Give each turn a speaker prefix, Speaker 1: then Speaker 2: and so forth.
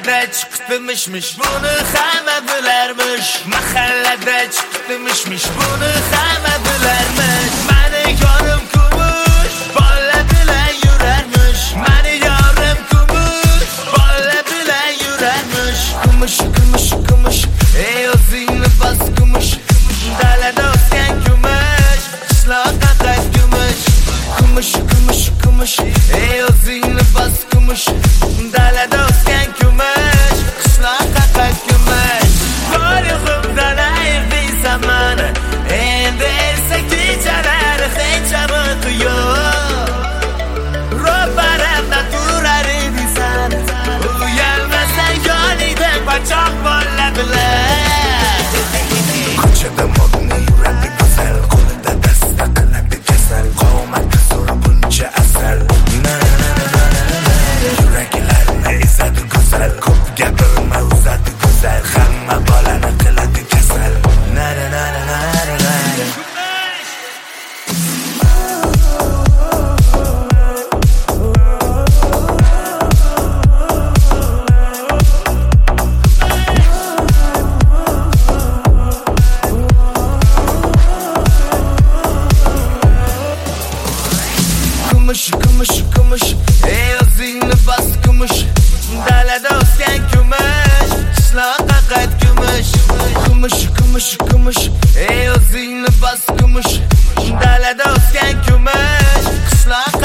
Speaker 1: Mahallada chiqdi mish-mish, buni hamma bilarmish. Mahallada chiqdi mish-mish, buni hamma bilarmish. Mani yorim kumush, bola bilan yurarmish. Mani yorim kumush, bola bilan yurarmish. Kumush, kumush, kumush, ey o'zingni bas kumush. Dalada o'sgan kumush, qishloqqa qayt kumush. Kumush, kumush, kumush, ey o'zingni bas kumush. Dalada o'sgan kumush, qishloqqa qayt kumush. Tariximdan ayrdiysan mani, endi esa kechalar hech amiti yo'q. Ro'paramda turar edingsan, uyalmasang yoningda qochoq bola bilan.
Speaker 2: Ko'chada modni yuradi go'zal, qo'lida dasta qiladi kasal. Qomati zo'r buncha asal. Yuraklarni ezadi go'zal, ko'p gapirma uzadi go'zal. Hamma bolani qiladi kasal. Nara nara nara nara.
Speaker 1: Kumush, kumush, kumush, ey o'zingni bas kumush. Dalada o'sgan kumush, qishloqqa qayt kumush. Kumush, kumush, kumush, ey o'zingni bas kumush. Dalada o'sgan kumush, qishloqqa